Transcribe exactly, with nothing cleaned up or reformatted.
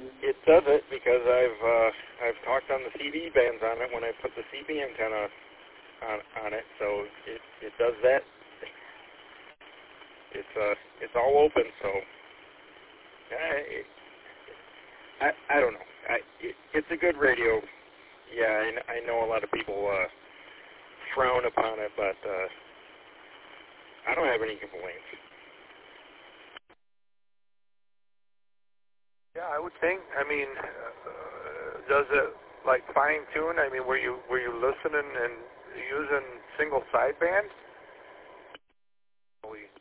it does it because I've uh, I've talked on the C B bands on it when I put the C B antenna on on it, so it it does that. It's uh it's all open, so uh, it, I I don't know. I it, it's a good radio. Yeah, I, I know a lot of people uh, frown upon it, but uh, I don't have any complaints. Yeah, I would think. I mean, uh, does it like fine tune? I mean, were you were you listening and using single sideband?